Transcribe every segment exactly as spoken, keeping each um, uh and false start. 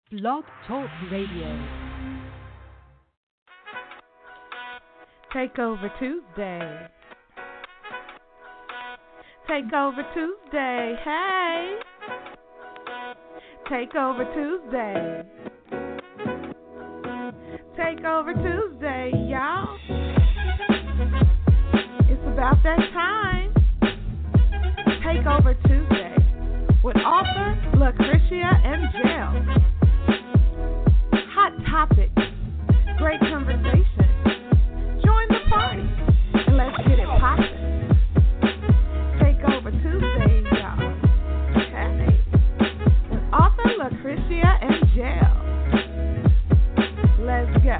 Blog Talk Radio. Takeover Tuesday. Takeover Tuesday. Hey. Takeover Tuesday. Takeover Tuesday, y'all. It's about that time. Takeover Tuesday with author Lucretia M. Gell. Hot topics, great conversation. Join the party and let's get it poppin'. Takeover Tuesday, y'all. Hey, with author Lucretia M. Gell. Let's go.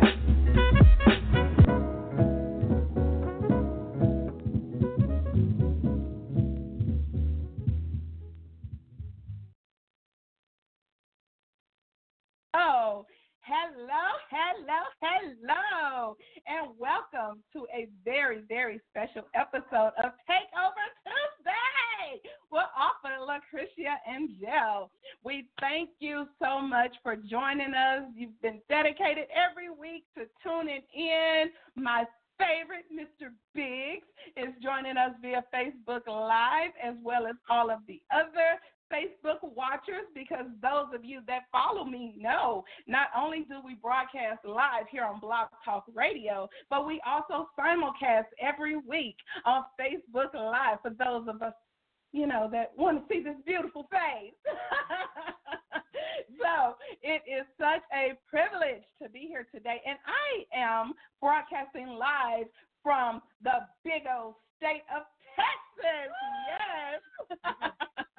Oh, hello, hello, hello, and welcome to a very, very special episode of Takeover Tuesday with author Lucretia M. Gell. We thank you so much for joining us. You've been dedicated every week to tuning in. My favorite, Mister Biggs, is joining us via Facebook Live, as well as all of the other Facebook watchers, because those of you that follow me know not only do we broadcast live here on Blog Talk Radio, but we also simulcast every week on Facebook Live for those of us, you know, that want to see this beautiful face. So it is such a privilege to be here today, and I am broadcasting live from the big old state of Texas. Yes.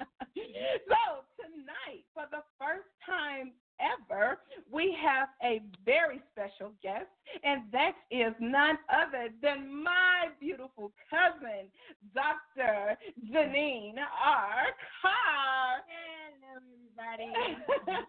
So tonight, for the first time ever, we have a very special guest, and that is none other than my beautiful cousin, Doctor Janine R. Carr. Hello, everybody.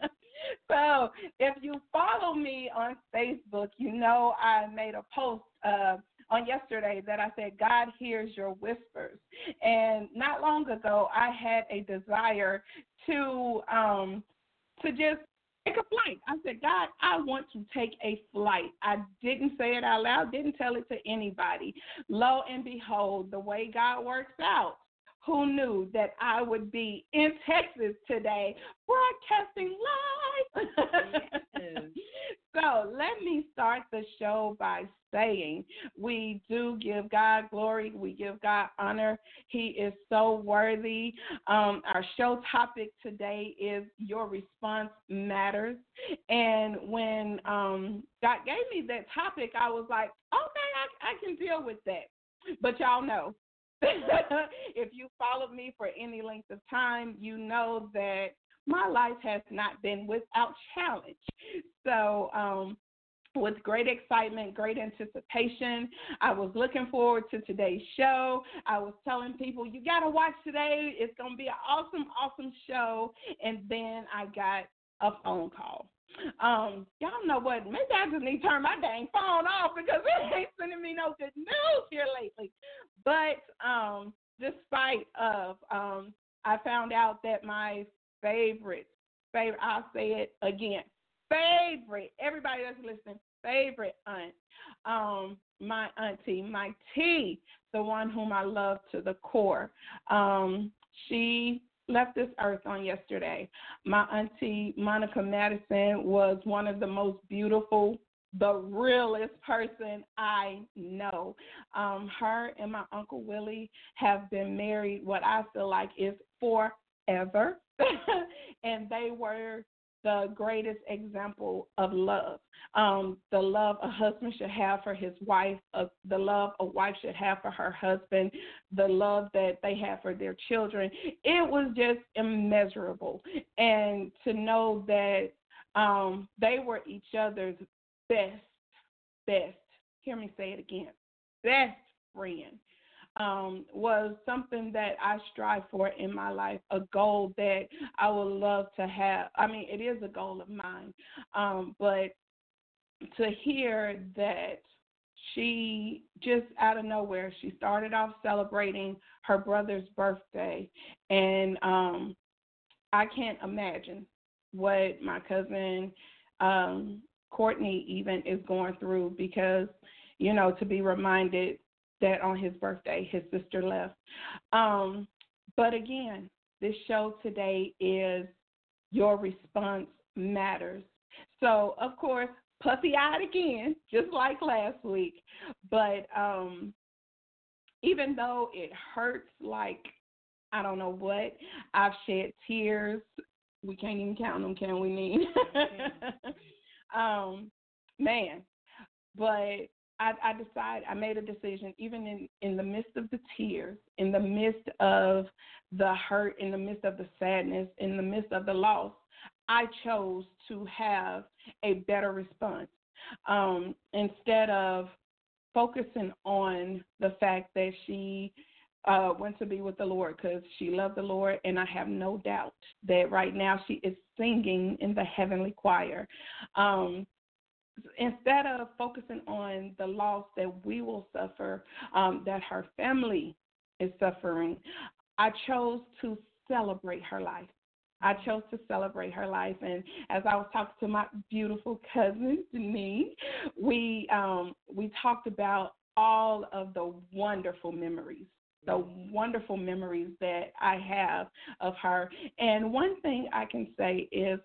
So if you follow me on Facebook, you know I made a post uh, on yesterday that I said, God hears your whispers. And not long ago, I had a desire to um, to just take a flight. I said, God, I want to take a flight. I didn't say it out loud, didn't tell it to anybody. Lo and behold, the way God works out, who knew that I would be in Texas today broadcasting live? Yes. So let me start the show by saying we do give God glory. We give God honor. He is so worthy. Um, our show topic today is Your Response Matters. And when um, God gave me that topic, I was like, okay, I, I can deal with that. But y'all know, if you followed me for any length of time, you know that my life has not been without challenge. So um, with great excitement, great anticipation, I was looking forward to today's show. I was telling people, you got to watch today. It's going to be an awesome, awesome show. And then I got a phone call. Um, y'all know what? Maybe I just need to turn my dang phone off because it ain't sending me no good news here lately. But um, despite of, um, I found out that my favorite, favorite, I'll say it again, favorite, everybody that's listening, favorite aunt, um, my auntie, my T, the one whom I love to the core, um, she left this earth on yesterday. My auntie, Monica Madison, was one of the most beautiful, the realest person I know. Um, her and my Uncle Willie have been married what I feel like is forever, and they were the greatest example of love. Um, the love a husband should have for his wife, uh, the love a wife should have for her husband, the love that they have for their children. It was just immeasurable. And to know that um, they were each other's best, best, hear me say it again, best friend. Um, was something that I strive for in my life, a goal that I would love to have. I mean, it is a goal of mine, um, but to hear that she just out of nowhere, she started off celebrating her brother's birthday, and um, I can't imagine what my cousin um, Courtney even is going through because, you know, to be reminded that on his birthday, his sister left. Um, but again, this show today is Your Response Matters. So, of course, puffy-eyed again, just like last week. But um, even though it hurts like I don't know what, I've shed tears. We can't even count them, can we, Nene? um, man, but I, I decided, I made a decision, even in, in the midst of the tears, in the midst of the hurt, in the midst of the sadness, in the midst of the loss, I chose to have a better response. Um, instead of focusing on the fact that she uh, went to be with the Lord because she loved the Lord, and I have no doubt that right now she is singing in the heavenly choir. Um, instead of focusing on the loss that we will suffer, um, that her family is suffering, I chose to celebrate her life. I chose to celebrate her life. And as I was talking to my beautiful cousin, Denise, we, um, we talked about all of the wonderful memories, the wonderful memories that I have of her. And one thing I can say is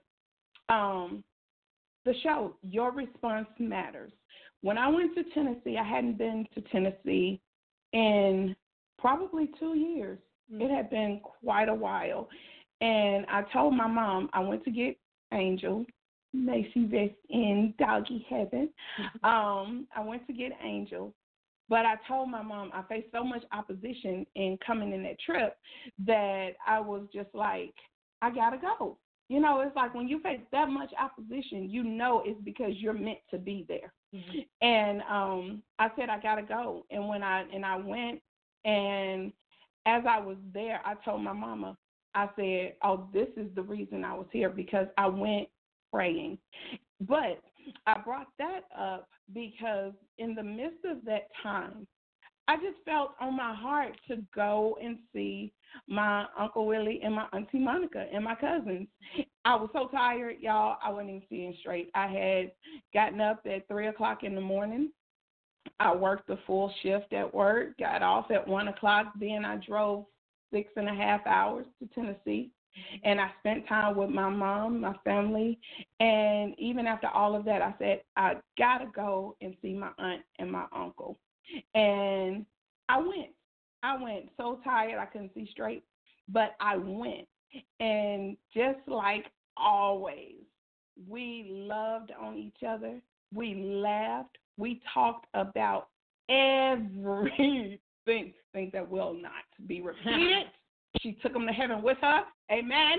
um, the show, Your Response Matters. When I went to Tennessee, I hadn't been to Tennessee in probably two years. Mm-hmm. It had been quite a while. And I told my mom I went to get Angel. May she rest in doggy heaven. Mm-hmm. Um, I went to get Angel. But I told my mom I faced so much opposition in coming in that trip that I was just like, I got to go. You know, it's like when you face that much opposition, you know it's because you're meant to be there. Mm-hmm. And um, I said, I got to go. And when I and I went, and as I was there, I told my mama, I said, oh, this is the reason I was here, because I went praying. But I brought that up because in the midst of that time, I just felt on my heart to go and see my Uncle Willie and my Auntie Monica and my cousins. I was so tired, y'all, I wasn't even seeing straight. I had gotten up at three o'clock in the morning. I worked a full shift at work, got off at one o'clock. Then I drove six and a half hours to Tennessee. And I spent time with my mom, my family. And even after all of that, I said, I got to go and see my aunt and my uncle. And I went. I went so tired I couldn't see straight, but I went. And just like always, we loved on each other. We laughed. We talked about everything, things that will not be repeated. She took them to heaven with her. Amen.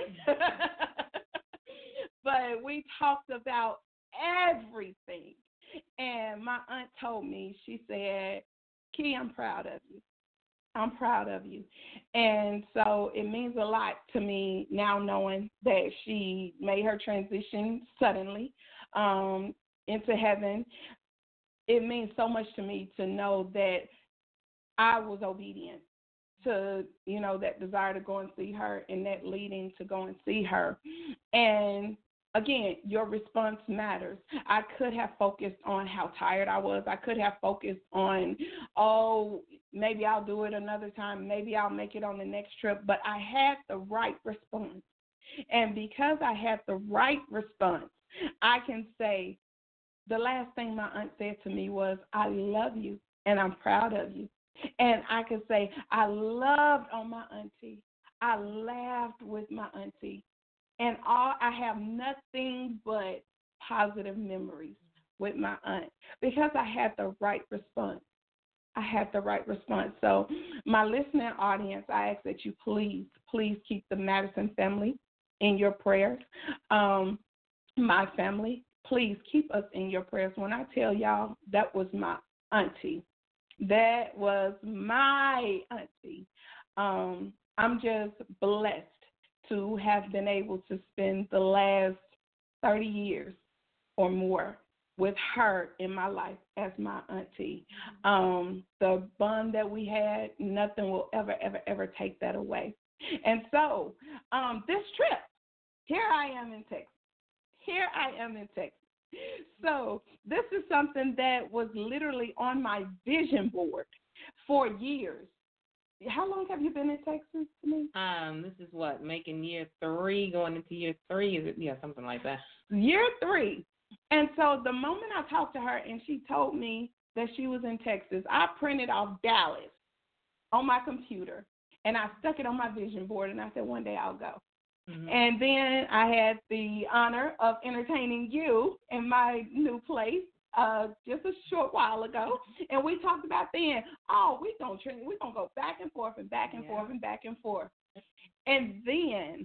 But we talked about everything. And my aunt told me, she said, Key, I'm proud of you. I'm proud of you. And so it means a lot to me now knowing that she made her transition suddenly um, into heaven. It means so much to me to know that I was obedient to, you know, that desire to go and see her and that leading to go and see her. And again, your response matters. I could have focused on how tired I was. I could have focused on, oh, maybe I'll do it another time. Maybe I'll make it on the next trip. But I had the right response. And because I had the right response, I can say the last thing my aunt said to me was, I love you and I'm proud of you. And I could say, I loved on my auntie. I laughed with my auntie. And all I have nothing but positive memories with my aunt because I had the right response. I had the right response. So my listening audience, I ask that you please, please keep the Madison family in your prayers. Um, my family, please keep us in your prayers. When I tell y'all that was my auntie, that was my auntie. Um, I'm just blessed to have been able to spend the last thirty years or more with her in my life as my auntie. Um, the bond that we had, nothing will ever, ever, ever take that away. And so um, this trip, here I am in Texas. here I am in Texas. So this is something that was literally on my vision board for years. How long have you been in Texas, Denise? Um, this is what, making year three, going into year three, is it? Yeah, something like that. Year three. And so the moment I talked to her and she told me that she was in Texas, I printed off Dallas on my computer and I stuck it on my vision board and I said, one day I'll go. Mm-hmm. And then I had the honor of entertaining you in my new place uh, just a short while ago, and we talked about then, oh, we're going to we're gonna go back and forth and back and yeah. forth and back and forth. And then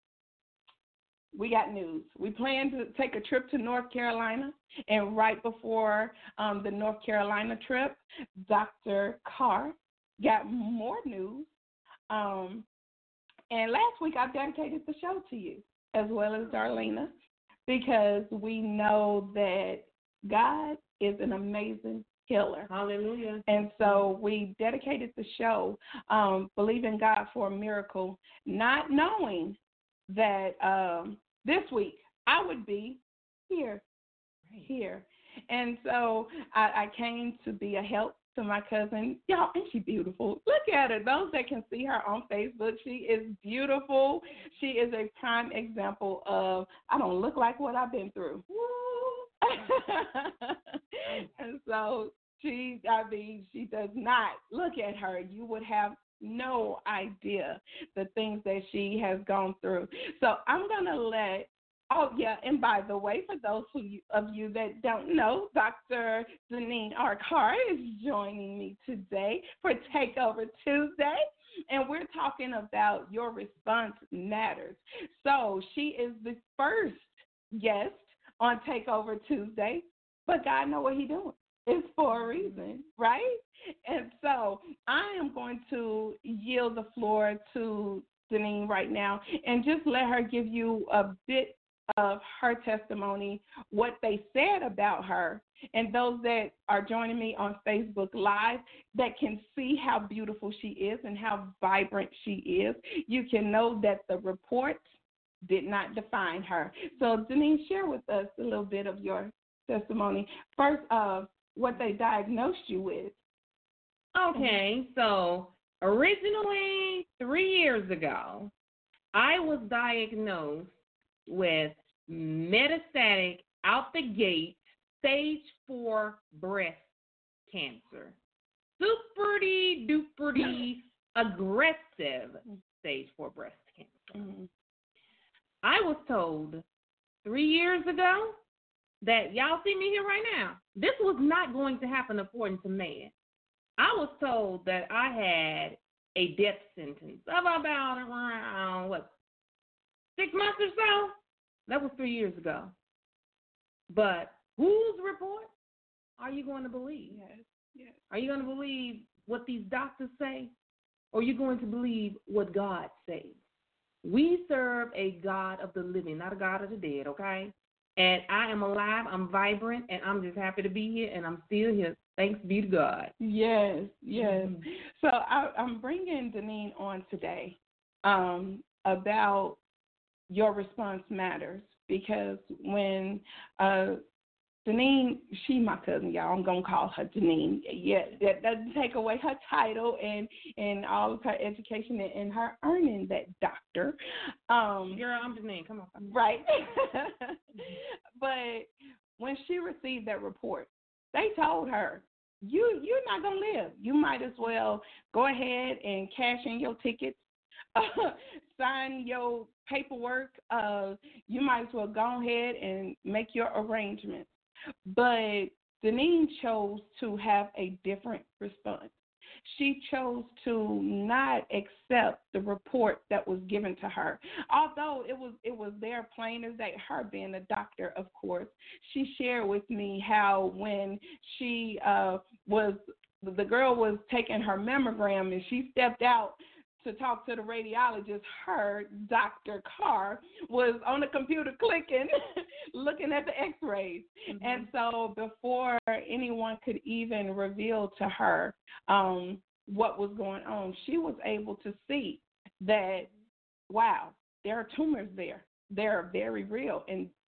we got news. We planned to take a trip to North Carolina, and right before um, the North Carolina trip, Doctor Carr got more news. Um, and last week I dedicated the show to you, as well as Darlena, because we know that God is an amazing healer. Hallelujah. And so we dedicated the show, um, believing God for a miracle, not knowing that um, this week I would be here, here. And so I, I came to be a help to my cousin. Y'all, and she's beautiful. Look at her. Those that can see her on Facebook, she is beautiful. She is a prime example of, I don't look like what I've been through. And so she, I mean, she does not. Look at her. You would have no idea the things that she has gone through. So I'm going to let, oh, yeah, and by the way, for those who, of you that don't know, Doctor Deneen R. Carr is joining me today for Takeover Tuesday, and we're talking about Your Response Matters. So she is the first guest on Takeover Tuesday, but God know what he's doing. It's for a reason, right? And so I am going to yield the floor to Deneen right now and just let her give you a bit of her testimony, what they said about her, and those that are joining me on Facebook Live that can see how beautiful she is and how vibrant she is. You can know that the report did not define her. So, Deneen, share with us a little bit of your testimony. First, uh, what they diagnosed you with. Okay, so originally, three years ago, I was diagnosed with metastatic, out the gate, stage four breast cancer. Super-duper aggressive stage four breast cancer. Mm-hmm. I was told three years ago that y'all see me here right now. This was not going to happen according to man. I was told that I had a death sentence of about around, what, six months or so? That was three years ago. But whose report are you going to believe? Yes, yes. Are you going to believe what these doctors say? Or are you going to believe what God says? We serve a God of the living, not a God of the dead, okay? And I am alive, I'm vibrant, and I'm just happy to be here, and I'm still here. Thanks be to God. Yes, yes. Mm-hmm. So I, I'm bringing Deneen on today um, about Your Response Matters, because when uh, Deneen, she my cousin, y'all. I'm going to call her Deneen. Yeah, that doesn't take away her title and, and all of her education and, and her earning that doctor. Um, Girl, I'm Deneen. Come on. Right. But when she received that report, they told her, you, you're not going to live. You might as well go ahead and cash in your tickets, uh, sign your paperwork. Uh, you might as well go ahead and make your arrangements. But Deneen chose to have a different response. She chose to not accept the report that was given to her. Although it was it was there plain as day, her being a doctor, of course, she shared with me how when she uh, was, the girl was taking her mammogram and she stepped out to talk to the radiologist, her, Doctor Carr, was on the computer clicking, looking at the x-rays. Mm-hmm. And so before anyone could even reveal to her um, what was going on, she was able to see that, wow, there are tumors there. They're very real. And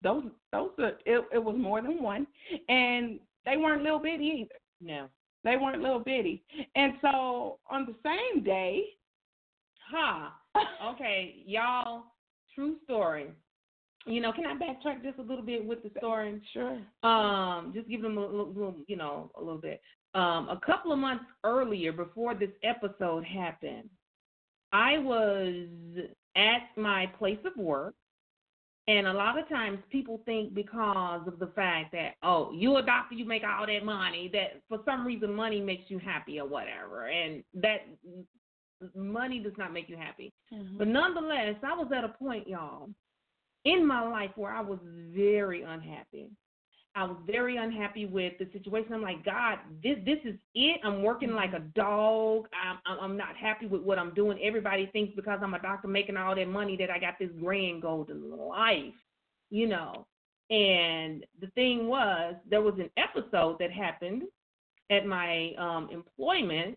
those those are, it, it was more than one, and they weren't little bitty either. No, they weren't little bitty. And so on the same day, huh? Okay, y'all. True story. You know, can I backtrack just a little bit with the story? Sure. Um, just give them a little, little you know, a little bit. Um, a couple of months earlier, before this episode happened, I was at my place of work, and a lot of times people think because of the fact that, oh, you're a doctor, you make all that money, that for some reason money makes you happy or whatever, and that money does not make you happy. Mm-hmm. But nonetheless, I was at a point, y'all, in my life where I was very unhappy. I was very unhappy with the situation. I'm like, God, this this is it. I'm working like a dog. I'm I'm not happy with what I'm doing. Everybody thinks because I'm a doctor making all that money that I got this grand golden life, you know. And the thing was, there was an episode that happened at my um, employment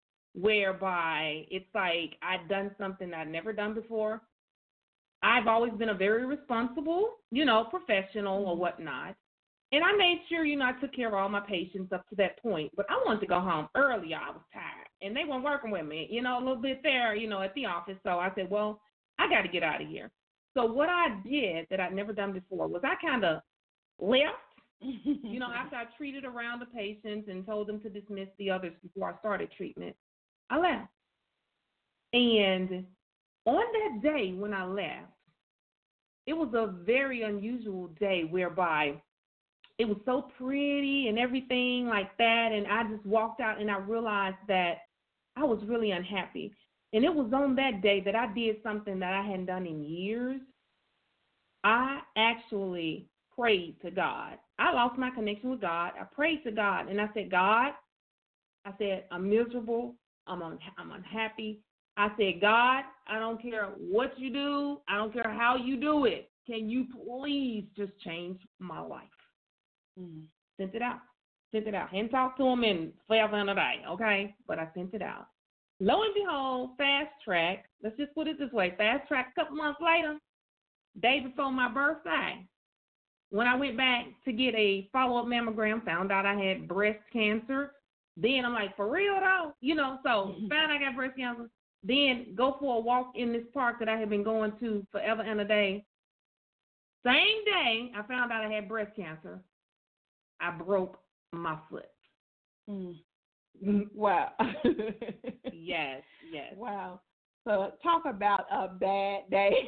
whereby it's like I'd done something I'd never done before. I've always been a very responsible, you know, professional or whatnot. And I made sure, you know, I took care of all my patients up to that point. But I wanted to go home early. I was tired. And they weren't working with me, you know, a little bit there, you know, at the office. So I said, well, I got to get out of here. So what I did that I'd never done before was I kind of left, you know, after I treated around the patients and told them to dismiss the others before I started treatment. I left. And on that day when I left, it was a very unusual day whereby it was so pretty and everything like that, and I just walked out and I realized that I was really unhappy. And it was on that day that I did something that I hadn't done in years. I actually prayed to God. I lost my connection with God. I prayed to God, and I said, God, I said, I'm miserable. I'm un- I'm unhappy. I said, God, I don't care what you do. I don't care how you do it. Can you please just change my life? Mm-hmm. Sent it out. Sent it out. Hadn't talked to him in forever and a day, okay? But I sent it out. Lo and behold, fast track, let's just put it this way, fast track a couple months later, day before my birthday, when I went back to get a follow-up mammogram, found out I had breast cancer. Then I'm like, for real though? You know, so found I got breast cancer. Then go for a walk in this park that I had been going to forever and a day. Same day I found out I had breast cancer, I broke my foot. Mm. Wow. Yes, yes. Wow. So talk about a bad day.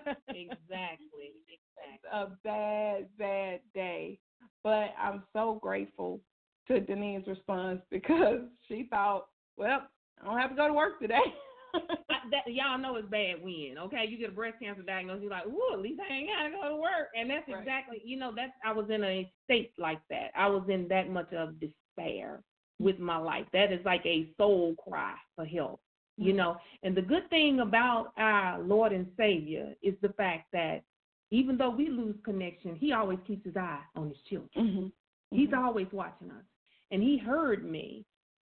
Exactly, exactly. A bad, bad day. But I'm so grateful to Denise's response because she thought, well, I don't have to go to work today. I, that, y'all know it's bad when, okay? You get a breast cancer diagnosis, you're like, ooh, at least I ain't got to go to work. And that's right. Exactly, you know, that's I was in a state like that. I was in that much of despair with my life. That is like a soul cry for help, mm-hmm. you know. And the good thing about our Lord and Savior is the fact that even though we lose connection, he always keeps his eye on his children. Mm-hmm. He's mm-hmm. always watching us. And he heard me.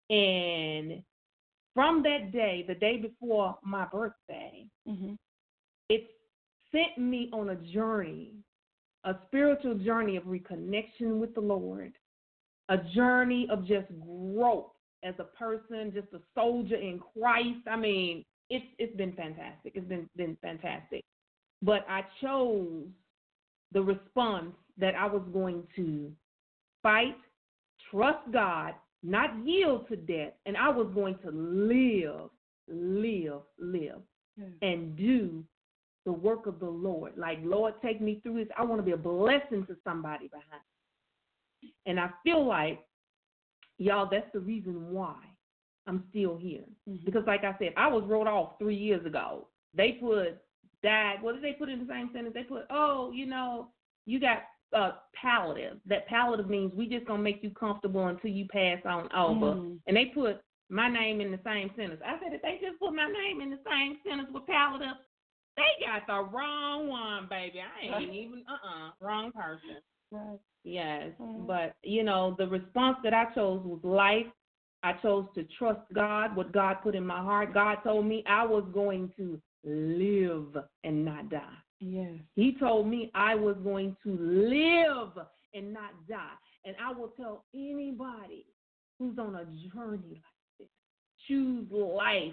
And from that day, the day before my birthday, mm-hmm. it sent me on a journey, a spiritual journey of reconnection with the Lord, a journey of just growth as a person, just a soldier in Christ. I mean, it's it's been fantastic. It's been, been fantastic. But I chose the response that I was going to fight, trust God, not yield to death, and I was going to live, live, live, mm. and do the work of the Lord. Like, Lord, take me through this. I want to be a blessing to somebody behind me. And I feel like, y'all, that's the reason why I'm still here. Mm-hmm. Because, like I said, I was wrote off three years ago. They put, died, what did they put in the same sentence? They put, oh, you know, you got Uh, palliative. That palliative means we just gonna make you comfortable until you pass on over. Mm. And they put my name in the same sentence. I said, if they just put my name in the same sentence with palliative, they got the wrong one, baby. I ain't even uh-uh wrong person. Right. Yes, mm. But you know, the response that I chose was life. I chose to trust God, what God put in my heart. God told me I was going to live and not die. Yes. He told me I was going to live and not die. And I will tell anybody who's on a journey like this, choose life,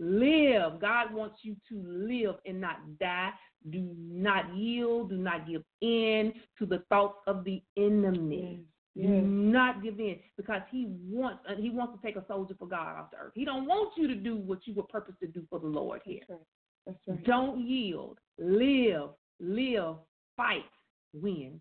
live. God wants you to live and not die. Do not yield. Do not give in to the thoughts of the enemy. Yes. Do not give in, because he wants uh, he wants to take a soldier for God off the earth. He don't want you to do what you were purposed to do for the Lord here. That's right. That's right. Don't yield. Live. Live. Fight. Win.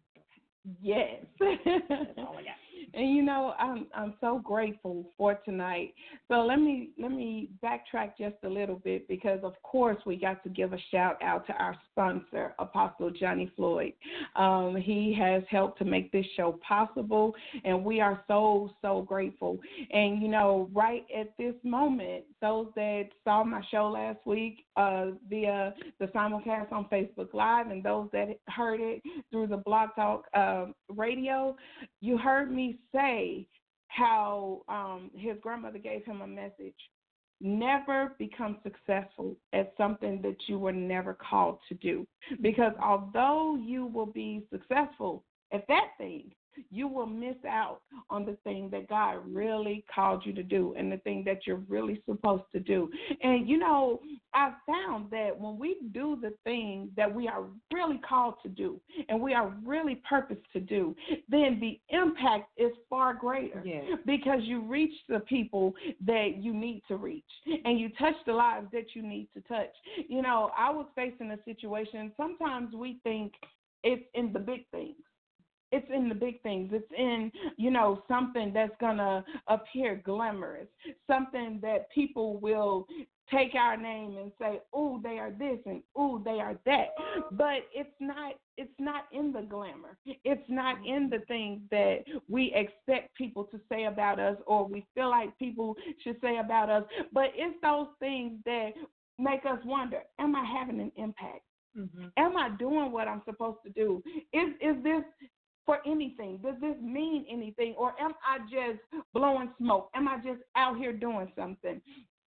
Yes. That's all I got. And you know, I'm I'm so grateful for tonight. So let me let me backtrack just a little bit, because of course we got to give a shout out to our sponsor, Apostle Johnny Floyd. Um, he has helped to make this show possible, and we are so so grateful. And you know, right at this moment, those that saw my show last week uh, via the simulcast on Facebook Live, and those that heard it through the Blog Talk uh, radio, you heard me say how um, his grandmother gave him a message. Never become successful at something that you were never called to do. Because although you will be successful at that thing, you will miss out on the thing that God really called you to do and the thing that you're really supposed to do. And, you know, I've found that when we do the thing that we are really called to do and we are really purposed to do, then the impact is far greater. Yes. Because you reach the people that you need to reach and you touch the lives that you need to touch. You know, I was facing a situation. Sometimes we think it's in the big things. It's in the big things. It's in, you know, something that's going to appear glamorous, something that people will take our name and say, oh, they are this and oh, they are that. But it's not it's not in the glamour. It's not in the things that we expect people to say about us or we feel like people should say about us. But it's those things that make us wonder, am I having an impact? Mm-hmm. Am I doing what I'm supposed to do? Is is this for anything? Does this mean anything? Or am I just blowing smoke? Am I just out here doing something?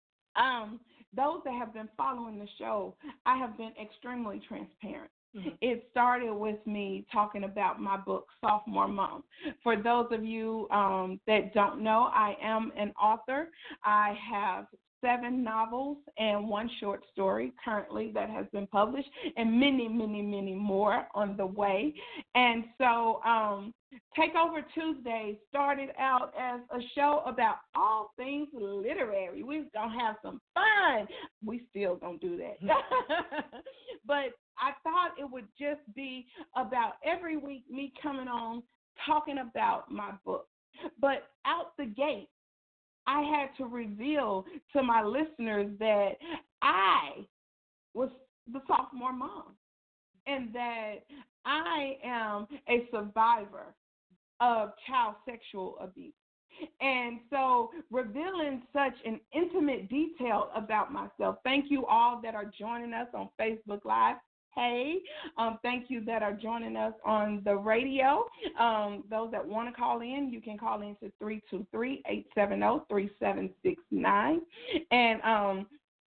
Um, those that have been following the show, I have been extremely transparent. Mm-hmm. It started with me talking about my book, Sophomore Mom. For those of you um, that don't know, I am an author. I have seven novels and one short story currently that has been published, and many, many, many more on the way. And so um, Takeover Tuesday started out as a show about all things literary. We're going to have some fun. We still going to do that. But I thought it would just be about every week me coming on talking about my book. But out the gate, I had to reveal to my listeners that I was the sophomore mom and that I am a survivor of child sexual abuse. And so revealing such an intimate detail about myself, thank you all that are joining us on Facebook Live. Hey, um, thank you that are joining us on the radio. Um, those that want to call in, you can call in to three two three, eight seven zero, three seven six nine. And um,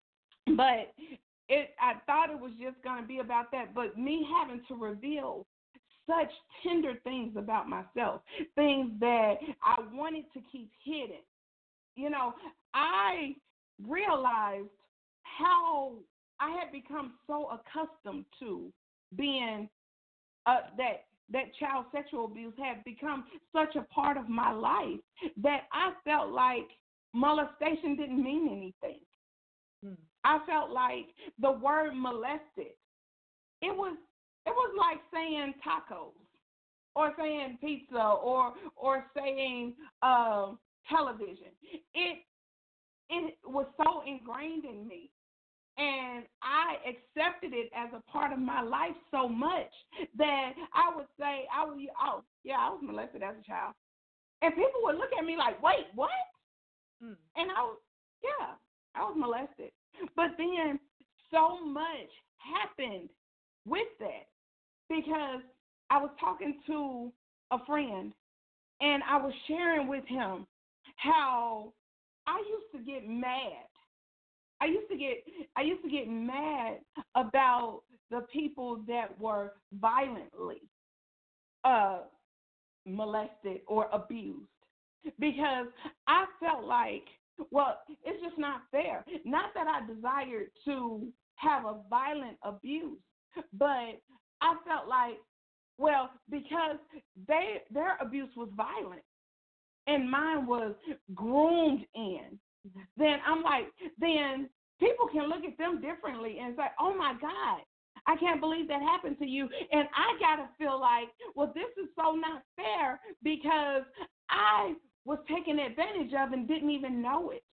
but it, I thought it was just going to be about that, but me having to reveal such tender things about myself, things that I wanted to keep hidden. You know, I realized how I had become so accustomed to being uh, that that child sexual abuse had become such a part of my life that I felt like molestation didn't mean anything. Hmm. I felt like the word molested, it was it was like saying tacos or saying pizza or or saying uh, television. It it was so ingrained in me. And I accepted it as a part of my life so much that I would say, I would, oh, yeah, I was molested as a child. And people would look at me like, wait, what? Mm. And I was, yeah, I was molested. But then so much happened with that because I was talking to a friend and I was sharing with him how I used to get mad. I used to get I used to get mad about the people that were violently uh, molested or abused, because I felt like, well, it's just not fair. Not that I desired to have a violent abuse, but I felt like, well, because they their abuse was violent and mine was groomed in, then I'm like, then people can look at them differently and say, oh, my God, I can't believe that happened to you. And I got to feel like, well, this is so not fair because I was taken advantage of and didn't even know it.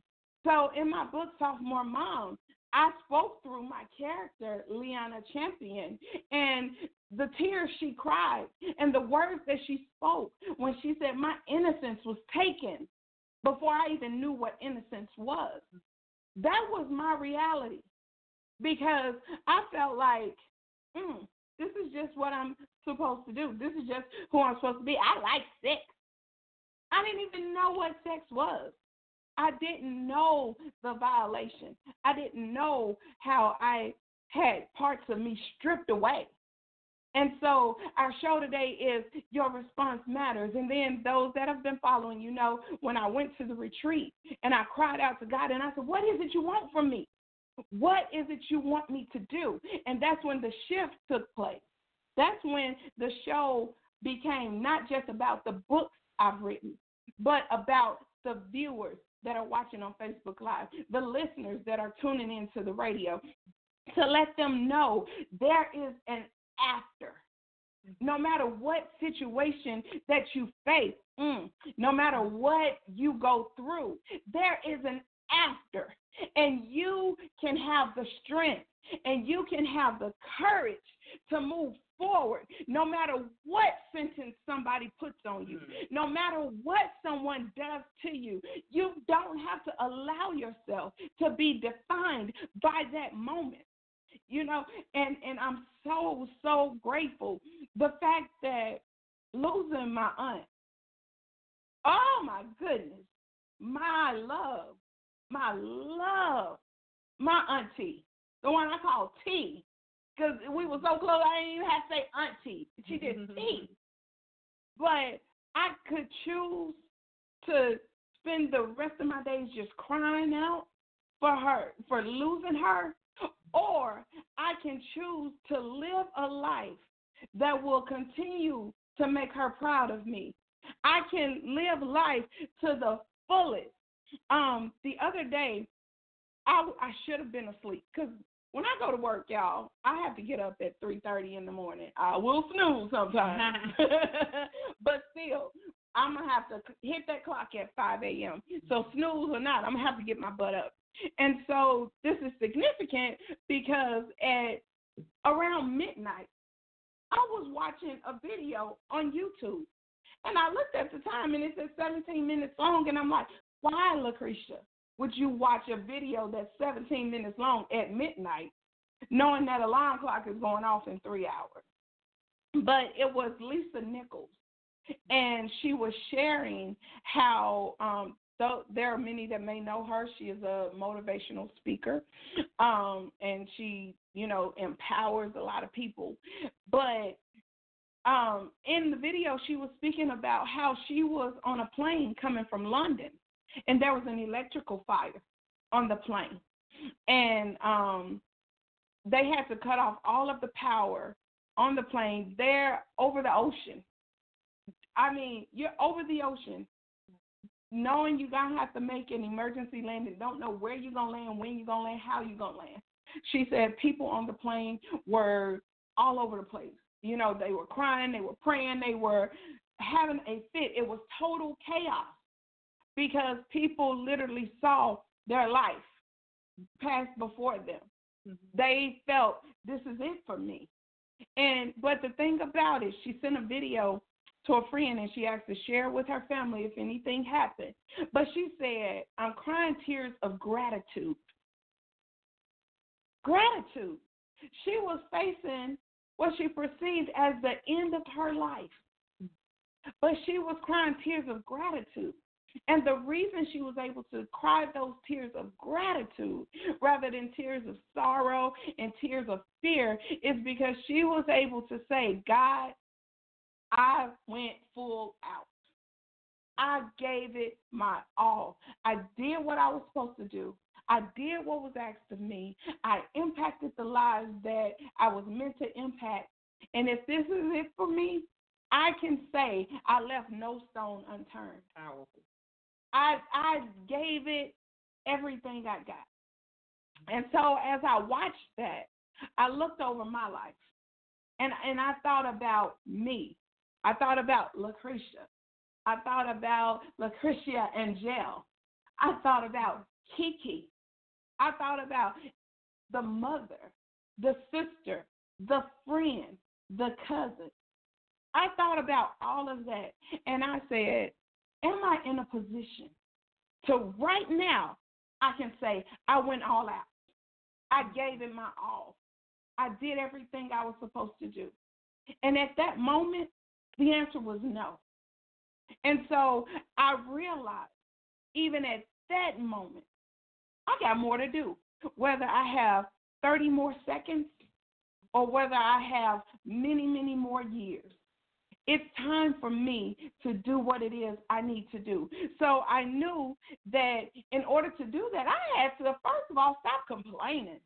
So in my book, Sophomore Mom, I spoke through my character, Leanna Champion, and the tears she cried and the words that she spoke when she said my innocence was taken before I even knew what innocence was. That was my reality, because I felt like, mm, this is just what I'm supposed to do. This is just who I'm supposed to be. I like sex. I didn't even know what sex was. I didn't know the violation. I didn't know how I had parts of me stripped away. And so our show today is Your Response Matters. And then those that have been following, you know, when I went to the retreat and I cried out to God and I said, what is it you want from me? What is it you want me to do? And that's when the shift took place. That's when the show became not just about the books I've written, but about the viewers that are watching on Facebook Live, the listeners that are tuning into the radio, to let them know there is an after. No matter what situation that you face, mm, no matter what you go through, there is an after. And you can have the strength and you can have the courage to move forward, no matter what sentence somebody puts on you, no matter what someone does to you. You don't have to allow yourself to be defined by that moment. You know, and, and I'm so, so grateful. The fact that losing my aunt, oh my goodness, my love, my love, my auntie, the one I call T, because we were so close I didn't even have to say auntie. She did T. But I could choose to spend the rest of my days just crying out for her, for losing her, or I can choose to live a life that will continue to make her proud of me. I can live life to the fullest. Um, the other day, I, I should have been asleep, because when I go to work, y'all, I have to get up at three thirty in the morning. I will snooze sometimes, but still, I'm going to have to hit that clock at five a.m. So snooze or not, I'm going to have to get my butt up. And so this is significant because at around midnight, I was watching a video on YouTube. And I looked at the time, and it said seventeen minutes long. And I'm like, why, Lucretia, would you watch a video that's seventeen minutes long at midnight, knowing that alarm clock is going off in three hours? But it was Lisa Nichols, and she was sharing how um, So there are many that may know her. She is a motivational speaker, um, and she, you know, empowers a lot of people. But um, in the video, she was speaking about how she was on a plane coming from London, and there was an electrical fire on the plane. And um, they had to cut off all of the power on the plane there over the ocean. I mean, you're over the ocean, knowing you're going to have to make an emergency landing, don't know where you're going to land, when you're going to land, how you're going to land. She said people on the plane were all over the place. You know, they were crying, they were praying, they were having a fit. It was total chaos because people literally saw their life pass before them. Mm-hmm. They felt, this is it for me. And but the thing about it, she sent a video to a friend, and she asked to share with her family if anything happened. But she said, I'm crying tears of gratitude. Gratitude. She was facing what she perceived as the end of her life. But she was crying tears of gratitude And the reason she was able to cry those tears of gratitude rather than tears of sorrow and tears of fear is because she was able to say, God, I went full out. I gave it my all. I did what I was supposed to do. I did what was asked of me. I impacted the lives that I was meant to impact. And if this is it for me, I can say I left no stone unturned. Powerful. I I gave it everything I got. And so as I watched that, I looked over my life, and, and I thought about me. I thought about Lucretia. I thought about Lucretia Angel. I thought about Kiki. I thought about the mother, the sister, the friend, the cousin. I thought about all of that, and I said, am I in a position to right now, I can say, I went all out. I gave it my all. I did everything I was supposed to do. And at that moment, the answer was no. And so I realized, even at that moment, I got more to do, whether I have thirty more seconds or whether I have many, many more years. It's time for me to do what it is I need to do. So I knew that in order to do that, I had to, first of all, stop complaining.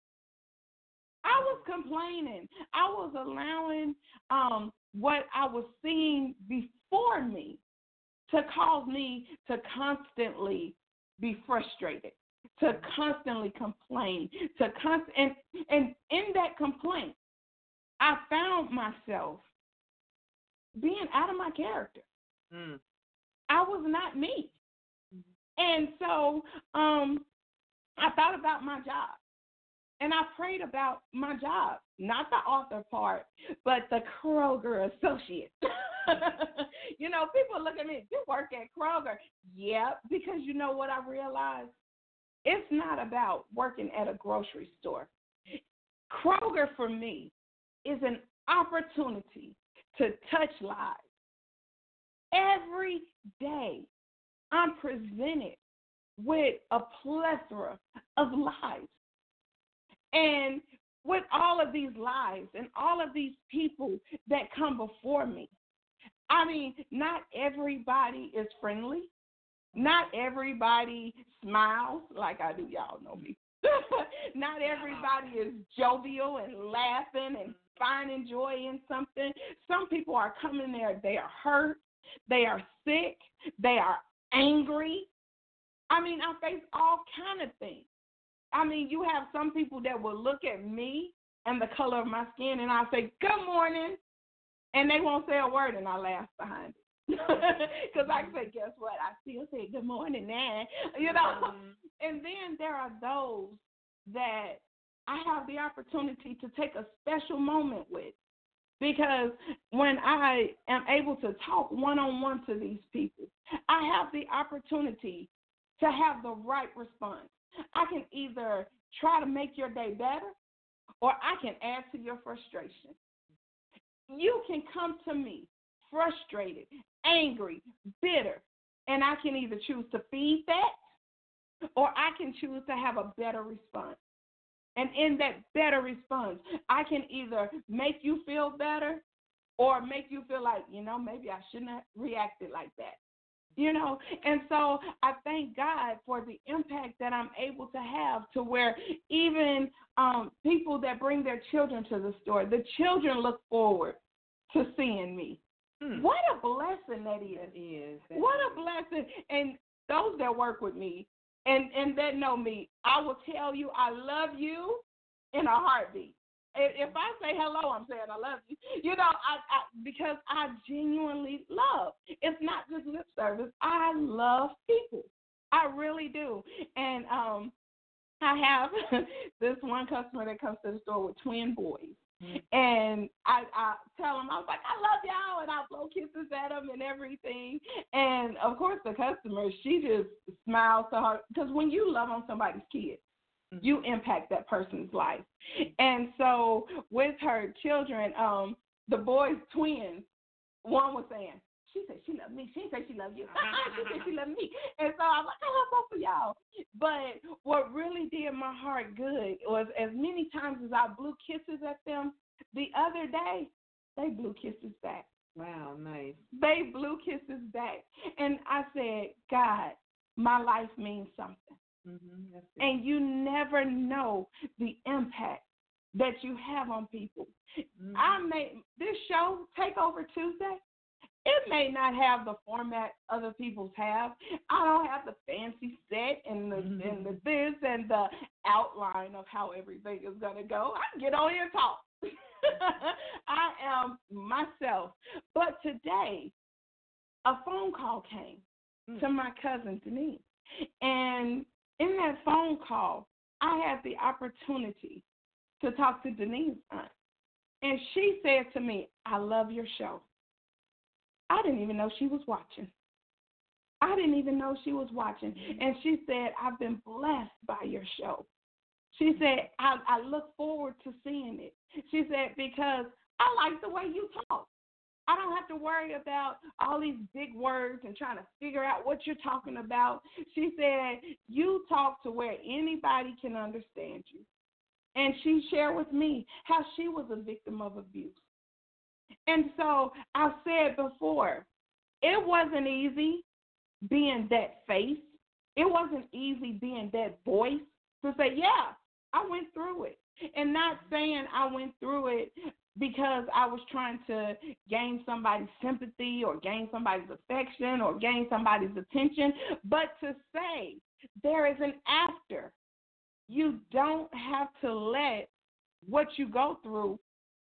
I was complaining. I was allowing um, what I was seeing before me to cause me to constantly be frustrated, to constantly complain, to const- and, and in that complaint, I found myself being out of my character. Mm. I was not me. And so um, I thought about my job. And I prayed about my job, not the author part, but the Kroger associate. You know, people look at me, you work at Kroger. Yeah, because you know what I realized? It's not about working at a grocery store. Kroger, for me, is an opportunity to touch lives. Every day, I'm presented with a plethora of lives. And with all of these lives and all of these people that come before me, I mean, not everybody is friendly. Not everybody smiles like I do. Y'all know me. Not everybody is jovial and laughing and finding joy in something. Some people are coming there, they are hurt, they are sick, they are angry. I mean, I face all kind of things. I mean, you have some people that will look at me and the color of my skin, and I'll say, good morning, and they won't say a word, and I laugh behind it. Because I can say, guess what? I still say good morning now, you know. Mm-hmm. And then there are those that I have the opportunity to take a special moment with, because when I am able to talk one-on-one to these people, I have the opportunity to have the right response. I can either try to make your day better, or I can add to your frustration. You can come to me frustrated, angry, bitter, and I can either choose to feed that, or I can choose to have a better response. And in that better response, I can either make you feel better or make you feel like, you know, maybe I shouldn't have reacted like that. You know, and so I thank God for the impact that I'm able to have, to where even um, people that bring their children to the store, the children look forward to seeing me. Hmm. What a blessing that is. That is. That what is. a blessing. And those that work with me and, and that know me, I will tell you I love you in a heartbeat. If I say hello, I'm saying I love you. You know, I, I because I genuinely love. It's not just lip service. I love people. I really do. And um, I have this one customer that comes to the store with twin boys. Mm-hmm. And I, I tell them, I was like, I love y'all, and I blow kisses at them and everything. And, of course, the customer, she just smiles to her. Because when you love on somebody's kid, you impact that person's life. And so with her children, um, the boys' twins, one was saying, she said she loved me. She didn't say she loved you. She said she loved me. And so I'm like, I love both of y'all. But what really did my heart good was as many times as I blew kisses at them, the other day, they blew kisses back. Wow, nice. They blew kisses back. And I said, God, my life means something. Mm-hmm, that's good. And you never know the impact that you have on people. Mm-hmm. I may, this show, Takeover Tuesday, it may not have the format other people's have. I don't have the fancy set and the mm-hmm. and the this and the outline of how everything is gonna go. I can get on here and talk. I am myself. But today, a phone call came mm. to my cousin Denise, and in that phone call, I had the opportunity to talk to Denise's aunt, and she said to me, "I love your show." I didn't even know she was watching. I didn't even know she was watching. And she said, I've been blessed by your show. She said, I, I look forward to seeing it. She said, because I like the way you talk. I don't have to worry about all these big words and trying to figure out what you're talking about. She said, you talk to where anybody can understand you. And she shared with me how she was a victim of abuse. And so I said before, it wasn't easy being that face. It wasn't easy being that voice to say, yeah, I went through it. And not saying I went through it because I was trying to gain somebody's sympathy or gain somebody's affection or gain somebody's attention, but to say there is an after. You don't have to let what you go through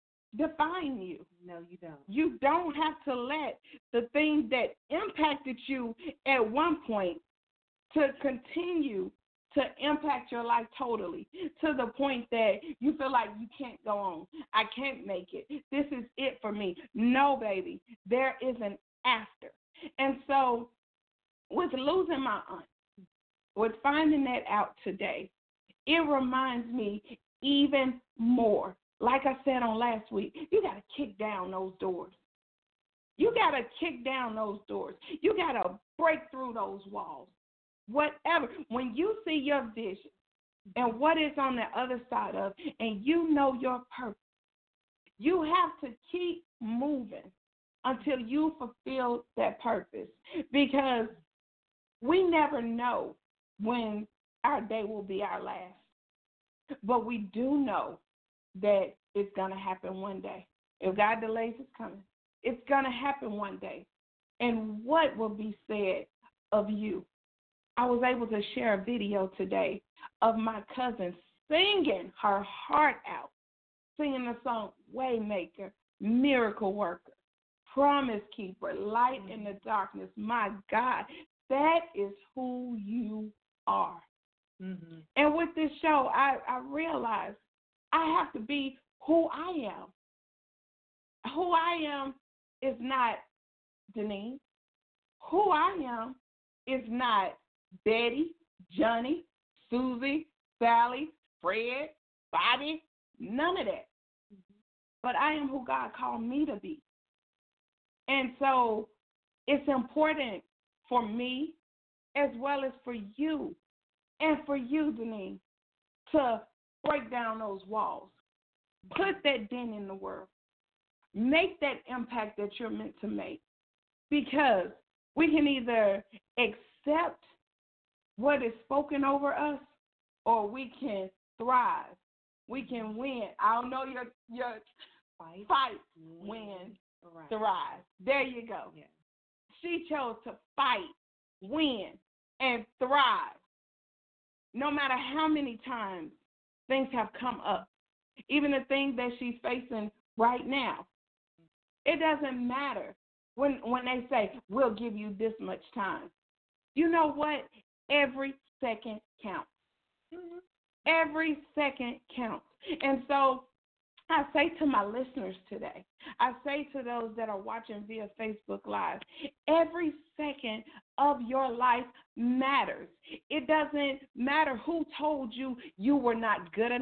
define you. No, you don't. You don't have to let the things that impacted you at one point to continue to impact your life totally to the point that you feel like you can't go on. I can't make it. This is it for me. No, baby, there is an after. And so with losing my aunt, with finding that out today, it reminds me even more. Like I said on last week, you got to kick down those doors. You got to kick down those doors. You got to break through those walls. Whatever. When you see your vision and what is on the other side of, and you know your purpose, you have to keep moving until you fulfill that purpose, because we never know when our day will be our last. But we do know that it's going to happen one day. If God delays, it's coming. It's going to happen one day. And what will be said of you? I was able to share a video today of my cousin singing her heart out, singing the song Waymaker, Miracle Worker, Promise Keeper, Light in the Darkness. My God, that is who you are. Mm-hmm. And with this show, I, I realized I have to be who I am. Who I am is not Denise. Who I am is not Betty, Johnny, Susie, Sally, Fred, Bobby, none of that. Mm-hmm. But I am who God called me to be. And so it's important for me as well as for you and for you, Denise, to break down those walls. Put that dent in the world. Make that impact that you're meant to make. Because we can either accept what is spoken over us, or we can thrive. We can win. I don't know your your fight, fight win, win thrive. There you go. Yeah. She chose to fight, win, and thrive. No matter how many times things have come up, even the things that she's facing right now, it doesn't matter when when they say, we'll give you this much time. You know what? Every second counts. Mm-hmm. Every second counts. And so I say to my listeners today, I say to those that are watching via Facebook Live, every second of your life matters. It doesn't matter who told you you were not good enough.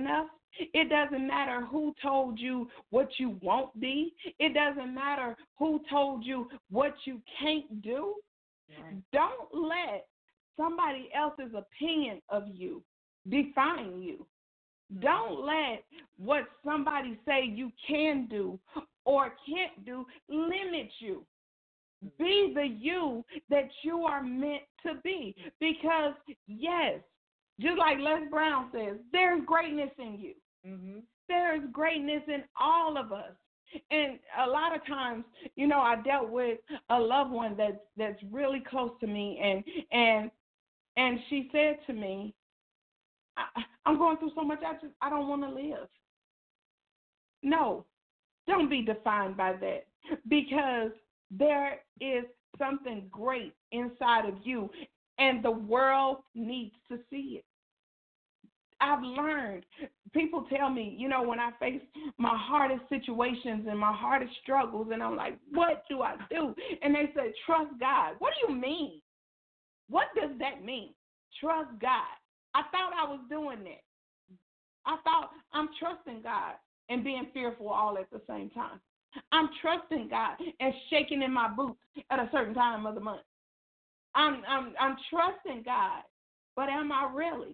It doesn't matter who told you what you won't be. It doesn't matter who told you what you can't do. Right. Don't let somebody else's opinion of you define you. Don't let what somebody say you can do or can't do limit you. Be the you that you are meant to be. Because, yes, just like Les Brown says, there's greatness in you. Mm-hmm. There's greatness in all of us. And a lot of times, you know, I dealt with a loved one that's that's really close to me, and and and she said to me, I, I'm going through so much, I just I don't want to live. No, don't be defined by that, because there is something great inside of you, and the world needs to see it. I've learned, people tell me, you know, when I face my hardest situations and my hardest struggles, and I'm like, what do I do? And they say, trust God. What do you mean? What does that mean? Trust God. I thought I was doing that. I thought I'm trusting God and being fearful all at the same time. I'm trusting God and shaking in my boots at a certain time of the month. I'm I'm I'm trusting God, but am I really?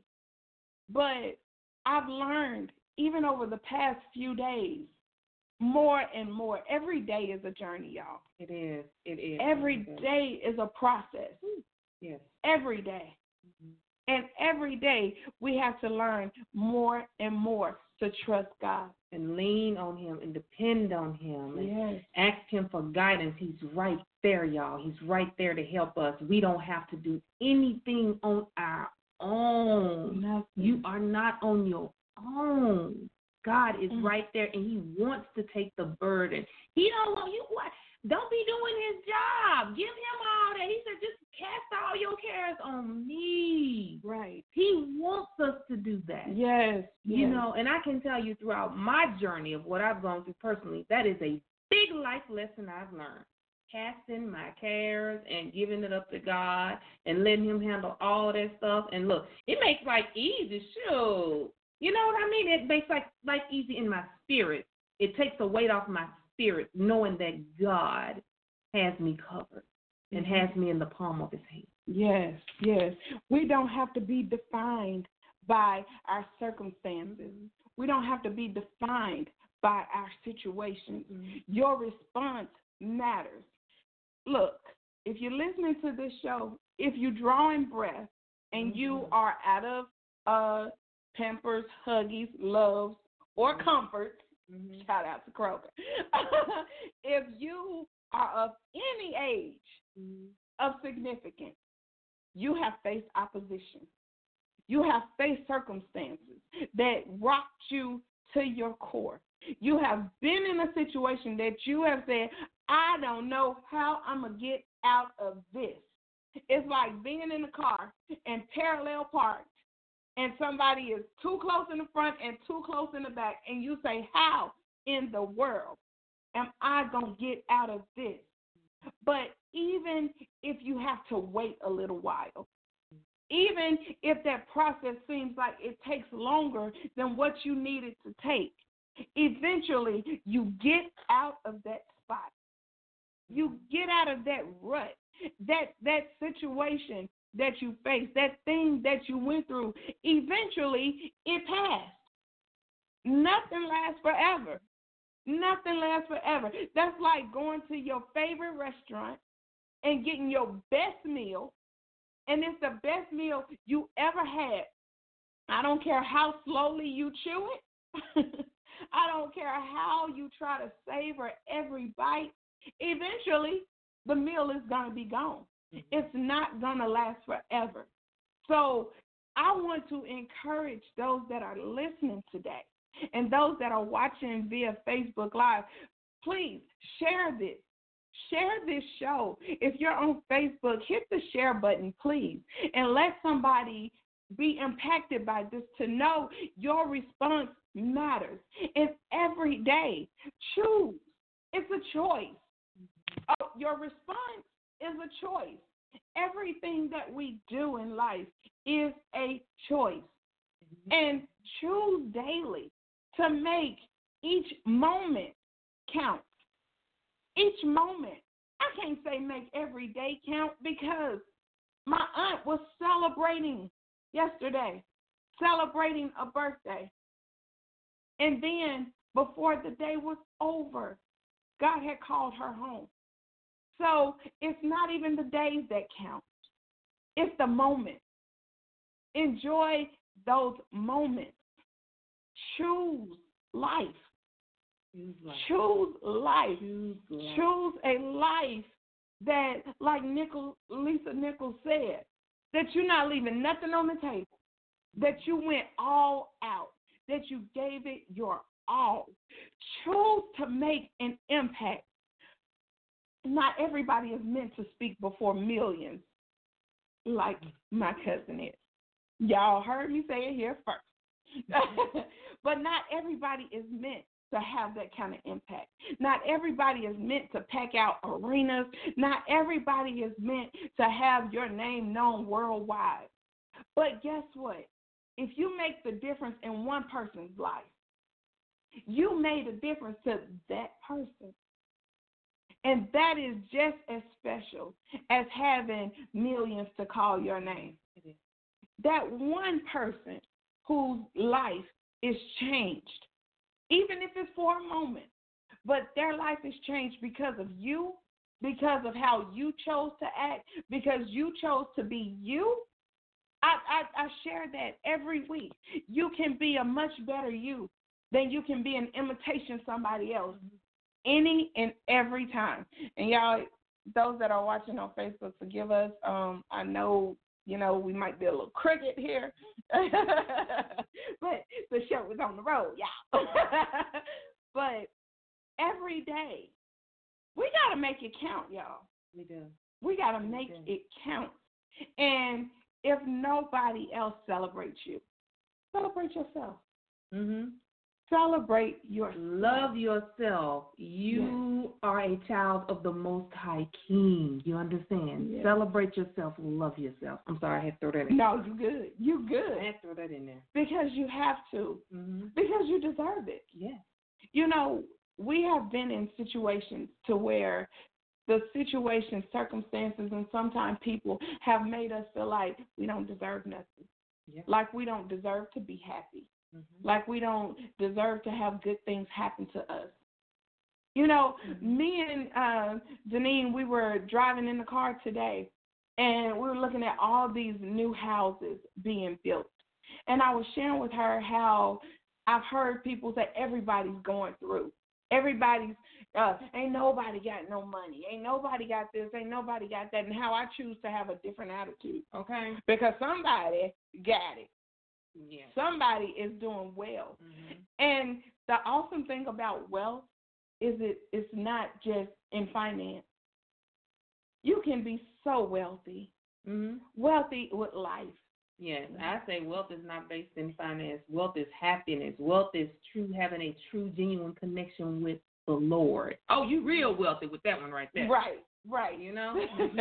But I've learned, even over the past few days, more and more. Every day is a journey, y'all. It is. It is. Every day is a process. Yes. Every day. Mm-hmm. And every day we have to learn more and more to trust God. And lean on him and depend on him. And yes. Ask him for guidance. He's right there, y'all. He's right there to help us. We don't have to do anything on our own. Nothing. You are not on your own. God is mm. right there, and he wants to take the burden. He don't want you. What? Don't be doing his job. Give him all that. He said, just cast all your cares on me. Right. He wants us to do that. Yes. You yes. know, and I can tell you throughout my journey of what I've gone through personally, that is a big life lesson I've learned. Casting my cares and giving it up to God and letting him handle all that stuff. And look, it makes life easy, sure. You know what I mean? It makes life, life easy in my spirit. It takes the weight off my spirit, knowing that God has me covered and has me in the palm of his hand. Yes, yes. We don't have to be defined by our circumstances. We don't have to be defined by our situations. Mm-hmm. Your response matters. Look, if you're listening to this show, if you're drawing breath and mm-hmm. you are out of uh, Pampers, Huggies, Loves, or Comfort, mm-hmm. shout out to Kroger. If you are of any age mm-hmm. of significance, you have faced opposition. You have faced circumstances that rocked you to your core. You have been in a situation that you have said, I don't know how I'm going to get out of this. It's like being in the car and parallel parked, and somebody is too close in the front and too close in the back, and you say, how in the world am I going to get out of this? But even if you have to wait a little while, even if that process seems like it takes longer than what you needed to take, eventually you get out of that spot. You get out of that rut, that that situation that you faced, that thing that you went through. Eventually it passed. Nothing lasts forever. Nothing lasts forever. That's like going to your favorite restaurant and getting your best meal, and it's the best meal you ever had. I don't care how slowly you chew it. I don't care how you try to savor every bite. Eventually, the meal is going to be gone. Mm-hmm. It's not going to last forever. So I want to encourage those that are listening today and those that are watching via Facebook Live, please share this. Share this show. If you're on Facebook, hit the share button, please, and let somebody be impacted by this to know your response matters. It's every day. Choose. It's a choice. Oh, your response is a choice. Everything that we do in life is a choice. And choose daily to make each moment count. Each moment. I can't say make every day count because my aunt was celebrating yesterday, celebrating a birthday. And then before the day was over, God had called her home. So it's not even the days that count. It's the moment. Enjoy those moments. Choose life. Choose life. Choose life. Choose life. Choose a life that, like Nickel, Lisa Nichols said, that you're not leaving nothing on the table, that you went all out, that you gave it your all. Choose to make an impact. Not everybody is meant to speak before millions like my cousin is. Y'all heard me say it here first. But not everybody is meant to have that kind of impact. Not everybody is meant to pack out arenas. Not everybody is meant to have your name known worldwide. But guess what? If you make the difference in one person's life, you made a difference to that person. And that is just as special as having millions to call your name. That one person whose life is changed, even if it's for a moment, but their life is changed because of you, because of how you chose to act, because you chose to be you. I, I, I share that every week. You can be a much better you than you can be an imitation of somebody else any and every time. And y'all, those that are watching on Facebook, forgive us. Um, I know, you know, we might be a little crooked here, but the show is on the road, y'all. But every day, we got to make it count, y'all. We do. We got to make it count. And if nobody else celebrates you, celebrate yourself. Mm-hmm. Celebrate yourself. Love yourself. You yes. are a child of the Most High King. You understand? Yes. Celebrate yourself. Love yourself. I'm sorry, I had to throw that in. No, you good. You good. I had to throw that in there. Because you have to. Mm-hmm. Because you deserve it. Yes. You know, we have been in situations to where the situations, circumstances, and sometimes people have made us feel like we don't deserve nothing. Yep. Like we don't deserve to be happy. Mm-hmm. Like we don't deserve to have good things happen to us. You know, mm-hmm. me and uh, Janine, we were driving in the car today, and we were looking at all these new houses being built. And I was sharing with her how I've heard people say everybody's going through. Everybody's, uh, ain't nobody got no money. Ain't nobody got this. Ain't nobody got that. And how I choose to have a different attitude. Okay. Because somebody got it. Yeah. Somebody is doing well. Mm-hmm. And the awesome thing about wealth is it, it's not just in finance. You can be so wealthy. Mm-hmm. Wealthy with life. Yes, I say wealth is not based in finance. Wealth is happiness. Wealth is true, having a true, genuine connection with the Lord. Oh, you real wealthy with that one right there. Right, right. You know?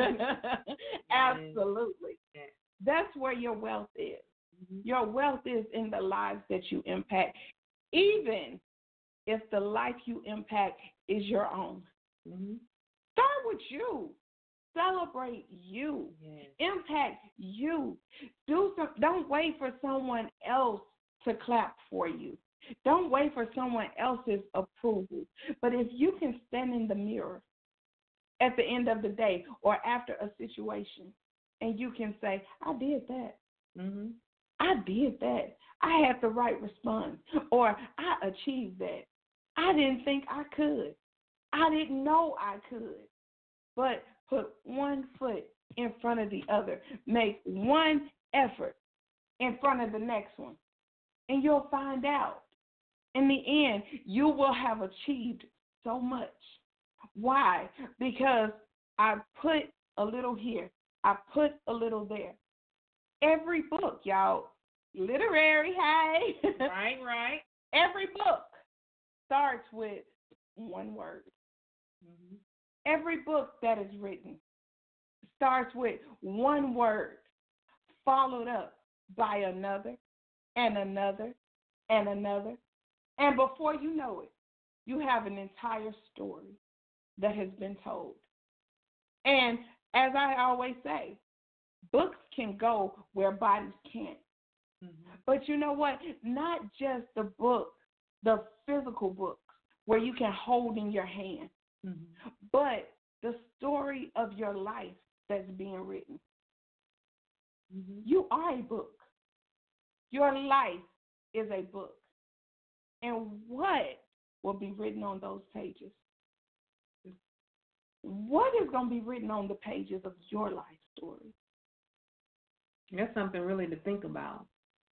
Absolutely. Yeah. That's where your wealth is. Mm-hmm. Your wealth is in the lives that you impact, even if the life you impact is your own. Mm-hmm. Start with you. Celebrate you. Yes. Impact you. Do some. Don't wait for someone else to clap for you. Don't wait for someone else's approval. But if you can stand in the mirror at the end of the day or after a situation, and you can say, I did that. Mm-hmm. I did that. I had the right response. Or I achieved that. I didn't think I could. I didn't know I could. But put one foot in front of the other. Make one effort in front of the next one. And you'll find out. In the end, you will have achieved so much. Why? Because I put a little here. I put a little there. Every book, y'all, literary, hey. Right, right. Every book starts with one word. Mm-hmm. Every book that is written starts with one word, followed up by another and another and another. And before you know it, you have an entire story that has been told. And as I always say, books can go where bodies can't. Mm-hmm. But you know what? Not just the book, the physical books where you can hold in your hand, mm-hmm. but the story of your life that's being written. Mm-hmm. You are a book. Your life is a book. And what will be written on those pages? What is going to be written on the pages of your life story? That's something really to think about.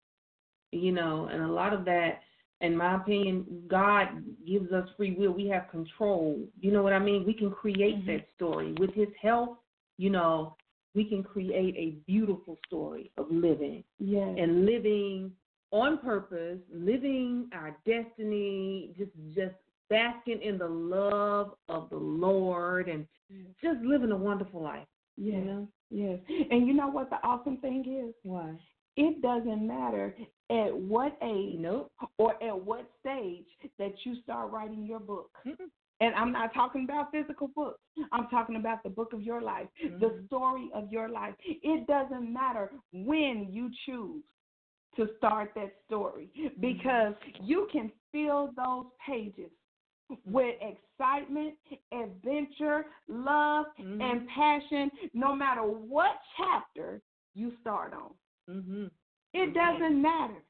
You know, and a lot of that, in my opinion, God gives us free will. We have control. You know what I mean? We can create mm-hmm. that story. With his help, you know, we can create a beautiful story of living. Yes. And living on purpose, living our destiny, just just basking in the love of the Lord and yes. just living a wonderful life. Yes. You know? Yes. And you know what the awesome thing is? Why? It doesn't matter at what age nope. or at what stage that you start writing your book. Mm-mm. And I'm not talking about physical books. I'm talking about the book of your life, mm-hmm. the story of your life. It doesn't matter when you choose to start that story because mm-hmm. you can fill those pages with excitement, adventure, love, mm-hmm. and passion no matter what chapter you start on. Mm-hmm. It doesn't matter.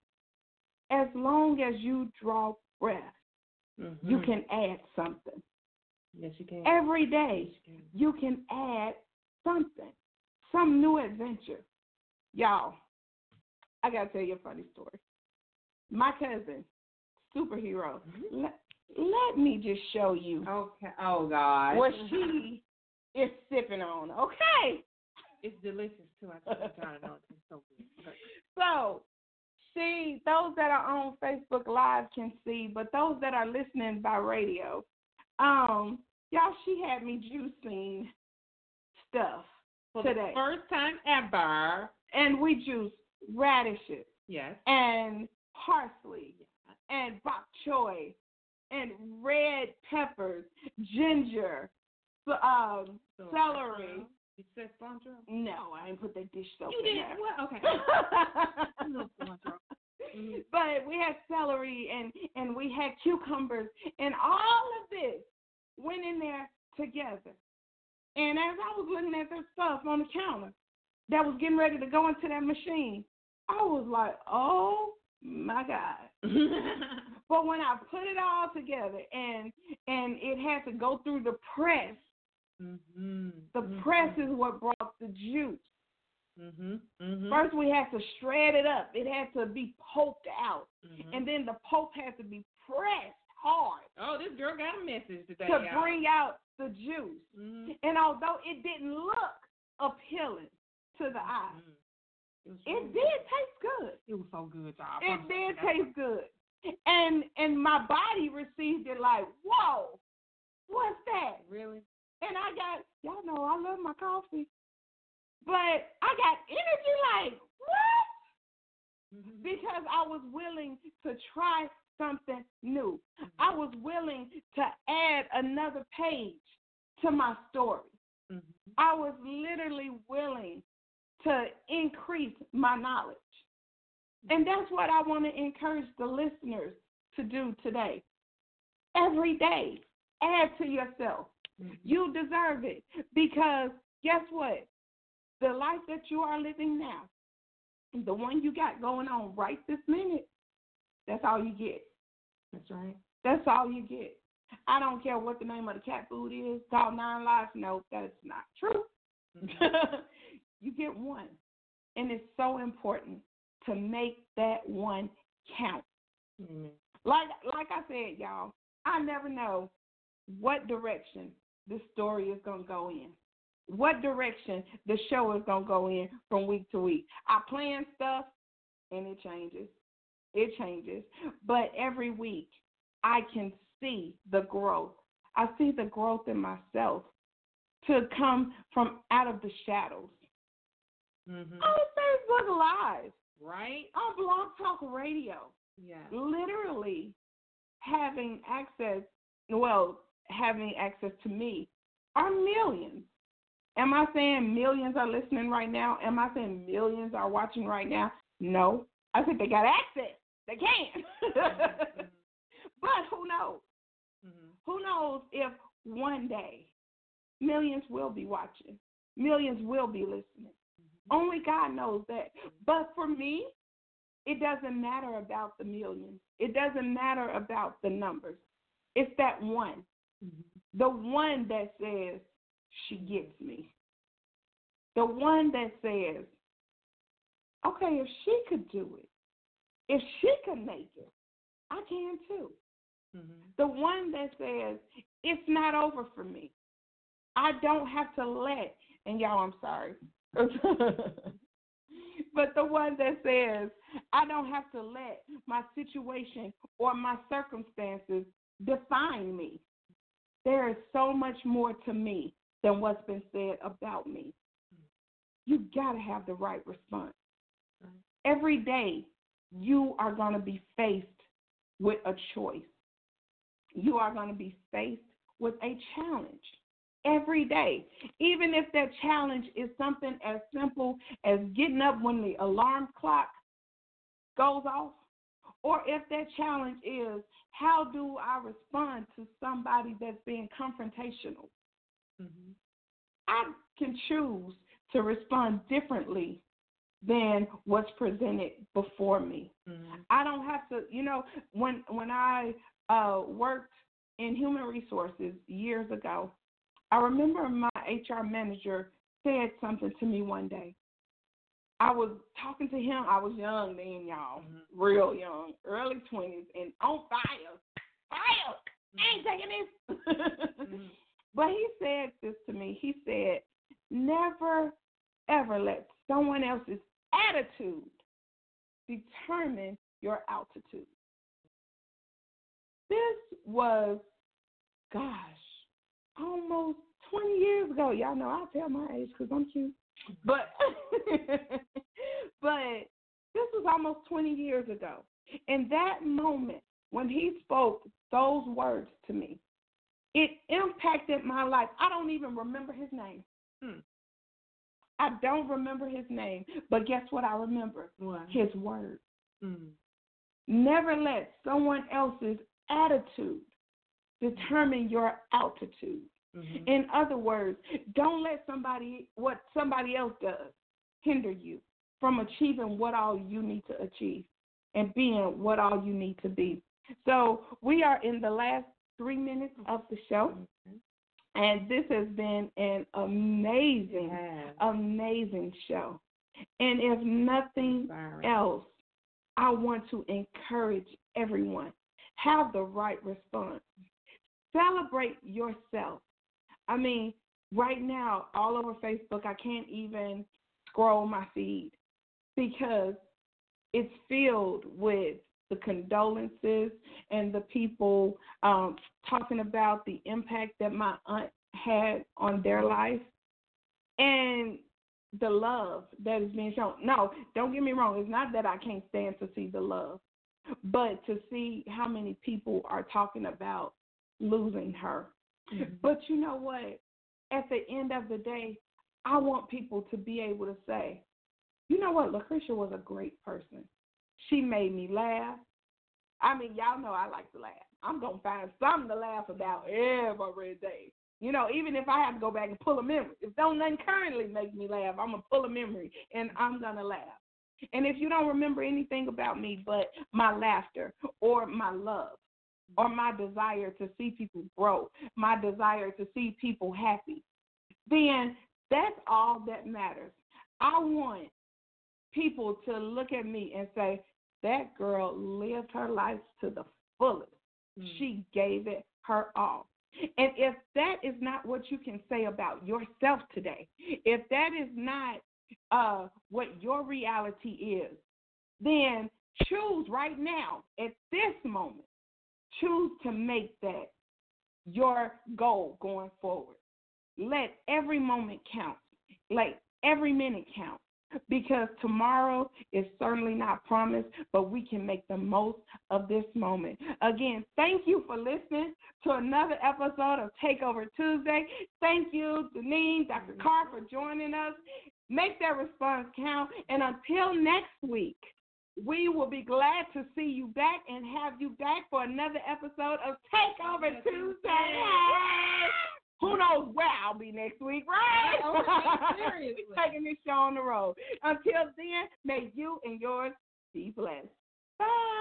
As long as you draw breath, mm-hmm. you can add something. Yes, you can. Every day, yes, you, can. you can add something, some new adventure. Y'all, I got to tell you a funny story. My cousin, superhero, mm-hmm. let, let me just show you okay. Oh, God. what she is sipping on, okay? It's delicious, too. I just trying to know it's so good. Okay. So, see, those that are on Facebook Live can see, but those that are listening by radio, um, y'all, she had me juicing stuff For today. The first time ever. And we juice radishes. Yes. And parsley. Yes. And bok choy. And red peppers. Ginger. Um, so, celery. Uh, You said cilantro? No, I didn't put that dish soap you in didn't? there. Well, okay. mm-hmm. But we had celery and, and we had cucumbers and all of this went in there together. And as I was looking at this stuff on the counter that was getting ready to go into that machine, I was like, oh my God. But when I put it all together and and it had to go through the press, mm-hmm. the mm-hmm. press is what brought the juice. Mm-hmm. Mm-hmm. First, we had to shred it up. It had to be poked out. Mm-hmm. And then the poke had to be pressed hard. Oh, this girl got a message today. To y'all. bring out the juice. Mm-hmm. And although it didn't look appealing to the eye, mm-hmm. it, so it did taste good. It was so good, y'all. It did taste good. And and my body received it like, whoa, what's that? Really? And I got, y'all know I love my coffee. But I got energy like, what? Mm-hmm. Because I was willing to try something new. Mm-hmm. I was willing to add another page to my story. Mm-hmm. I was literally willing to increase my knowledge. And that's what I want to encourage the listeners to do today. Every day, add to yourself. Mm-hmm. You deserve it because guess what? The life that you are living now, the one you got going on right this minute, that's all you get. That's right. That's all you get. I don't care what the name of the cat food is, called Nine Lives. No, that's not true. Mm-hmm. You get one. And it's so important to make that one count. Mm-hmm. Like, like I said, y'all, I never know what direction this story is going to go in. What direction the show is going to go in from week to week. I plan stuff, and it changes. It changes. But every week, I can see the growth. I see the growth in myself to come from out of the shadows. Mm-hmm. On Facebook Live. Right. On Blog Talk Radio. Yeah. Literally having access, well, having access to me are millions. Am I saying millions are listening right now? Am I saying millions are watching right now? No. I said they got access. They can. Mm-hmm. But who knows? Mm-hmm. Who knows if one day millions will be watching, millions will be listening. Mm-hmm. Only God knows that. But for me, it doesn't matter about the millions. It doesn't matter about the numbers. It's that one. Mm-hmm. The one that says, she gets me. The one that says, okay, if she could do it, if she could make it, I can too. Mm-hmm. The one that says, it's not over for me. I don't have to let, and y'all, I'm sorry. But the one that says, I don't have to let my situation or my circumstances define me. There is so much more to me than what's been said about me. You got to have the right response. Every day, you are going to be faced with a choice. You are going to be faced with a challenge every day. Even if that challenge is something as simple as getting up when the alarm clock goes off, or if that challenge is, how do I respond to somebody that's being confrontational? Mm-hmm. I can choose to respond differently than what's presented before me. Mm-hmm. I don't have to, you know, when when I uh, worked in human resources years ago, I remember my H R manager said something to me one day. I was talking to him. I was young then, y'all, mm-hmm. real young, early twenties, and on fire. Fire! Mm-hmm. I ain't taking this. Mm-hmm. But he said this to me. He said, never, ever let someone else's attitude determine your altitude. This was, gosh, almost twenty years ago. Y'all know I tell my age because I'm cute. But, but this was almost twenty years ago. In that moment, when he spoke those words to me, it impacted my life. I don't even remember his name. Hmm. I don't remember his name, but guess what I remember? What? His word. Hmm. Never let someone else's attitude determine your altitude. Mm-hmm. In other words, don't let somebody, what somebody else does, hinder you from achieving what all you need to achieve and being what all you need to be. So we are in the last three minutes of the show. Mm-hmm. And this has been an amazing, yeah. amazing show. And if nothing else, I want to encourage everyone, have the right response. Celebrate yourself. I mean, right now, all over Facebook, I can't even scroll my feed because it's filled with the condolences and the people um, talking about the impact that my aunt had on their life and the love that is being shown. No, don't get me wrong. It's not that I can't stand to see the love, but to see how many people are talking about losing her. Mm-hmm. But you know what? At the end of the day, I want people to be able to say, you know what? Lucretia was a great person. She made me laugh. I mean, y'all know I like to laugh. I'm going to find something to laugh about every day. You know, even if I have to go back and pull a memory. If don't nothing currently make me laugh, I'm going to pull a memory and I'm going to laugh. And if you don't remember anything about me but my laughter or my love or my desire to see people grow, my desire to see people happy, then that's all that matters. I want people to look at me and say, that girl lived her life to the fullest. Mm. She gave it her all. And if that is not what you can say about yourself today, if that is not uh, what your reality is, then choose right now, at this moment, choose to make that your goal going forward. Let every moment count. Let every minute count. because tomorrow is certainly not promised, but we can make the most of this moment. Again, thank you for listening to another episode of Takeover Tuesday. Thank you, Deneen, Doctor Carr, for joining us. Make that response count. And until next week, we will be glad to see you back and have you back for another episode of Takeover Tuesday. Who knows where I'll be next week, right? Seriously. Taking this show on the road. Until then, may you and yours be blessed. Bye.